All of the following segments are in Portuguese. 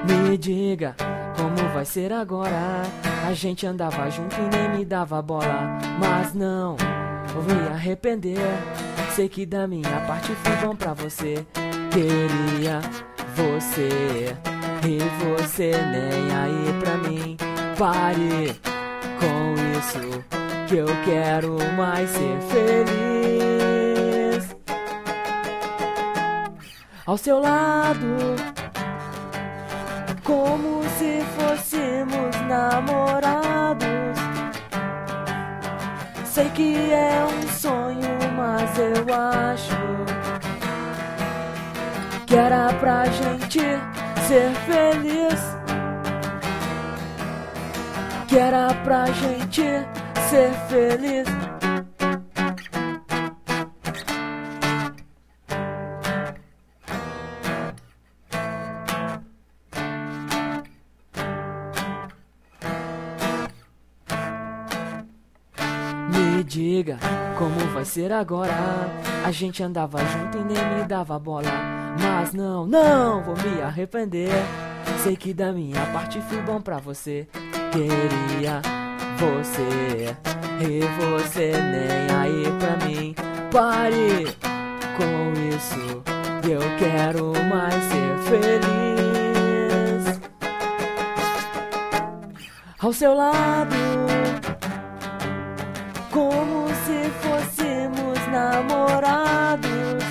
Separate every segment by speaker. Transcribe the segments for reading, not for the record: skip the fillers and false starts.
Speaker 1: Me diga como vai ser agora. A gente andava junto e nem me dava bola. Mas não, vou me arrepender. Sei que da minha parte fui bom pra você. Queria você e você nem aí pra mim. Pare com isso, que eu quero mais ser feliz ao seu lado, como se fôssemos namorados. Sei que é um sonho, mas eu acho que era pra gente ser feliz. Que era pra gente ser feliz. Me diga como vai ser agora. A gente andava junto e nem me dava bola. Mas não, não vou me arrepender. Sei que da minha parte fui bom pra você. Queria você e você nem aí pra mim. Pare com isso, eu quero mais ser feliz ao seu lado, como se fôssemos namorados.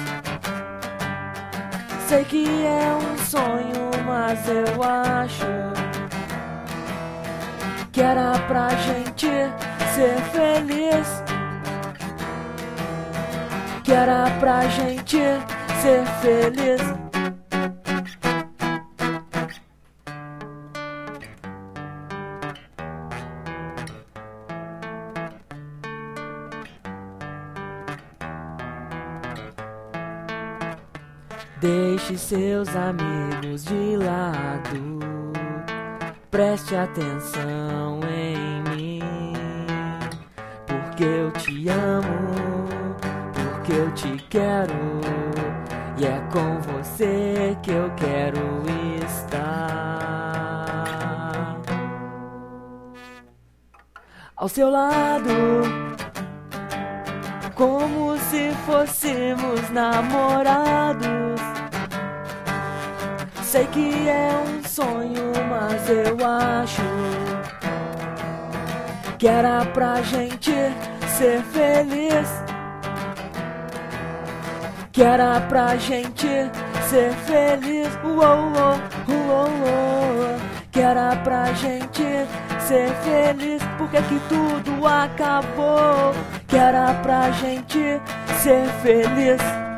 Speaker 1: Sei que é um sonho, mas eu acho que era pra gente ser feliz. Que era pra gente ser feliz. Deixe seus amigos de lado. Preste atenção em mim, porque eu te amo, porque eu te quero, e é com você que eu quero estar ao seu lado, como se fôssemos namorados. Sei que é um sonho, mas eu acho que era pra gente ser feliz. Que era pra gente ser feliz. Que era pra gente ser feliz. Porque que tudo acabou. Que era pra gente ser feliz.